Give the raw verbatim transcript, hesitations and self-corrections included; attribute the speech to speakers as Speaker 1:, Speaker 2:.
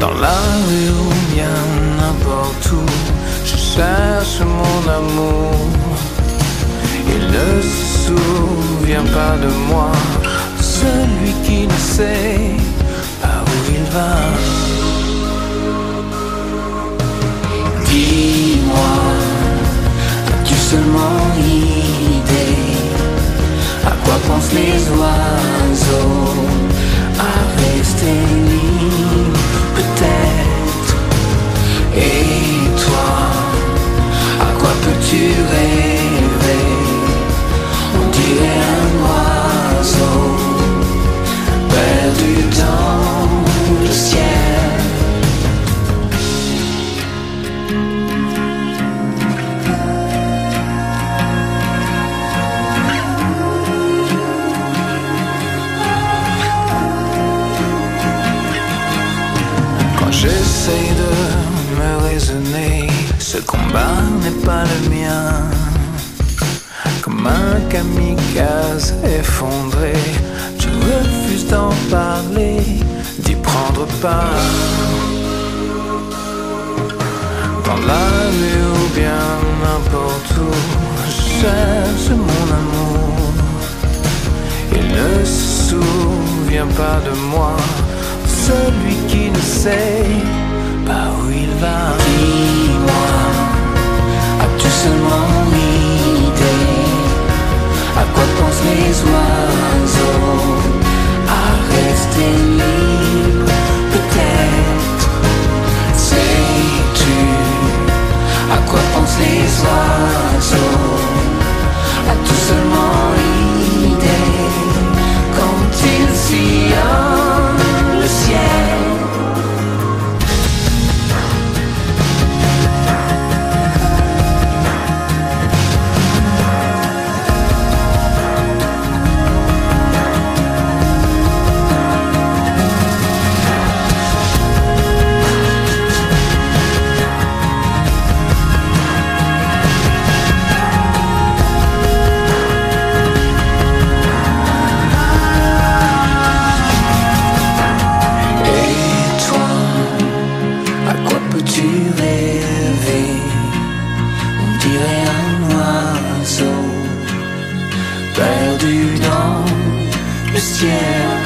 Speaker 1: Dans la rue ou bien n'importe où, je cherche mon amour. Il ne se souvient pas de moi, celui qui ne sait pas où il va. Dis-moi, as-tu seulement idée à quoi pensent les oiseaux? À rester libre peut-être. Et toi, à quoi peux-tu rêver? On dirait un oiseau perdu dans le ciel. J'essaie de me raisonner, ce combat n'est pas le mien. Comme un kamikaze effondré, je refuse d'en parler, d'y prendre part. Dans la rue ou bien n'importe où, je cherche mon amour. Il ne se souvient pas de moi, celui qui ne sait pas où il va. Dis-moi, as-tu seulement idée à quoi pensent les oiseaux? À rester libre peut-être. Sais-tu à quoi pensent les oiseaux? As-tu seulement idée quand ils sillonnent le ciel? Perdu dans le ciel.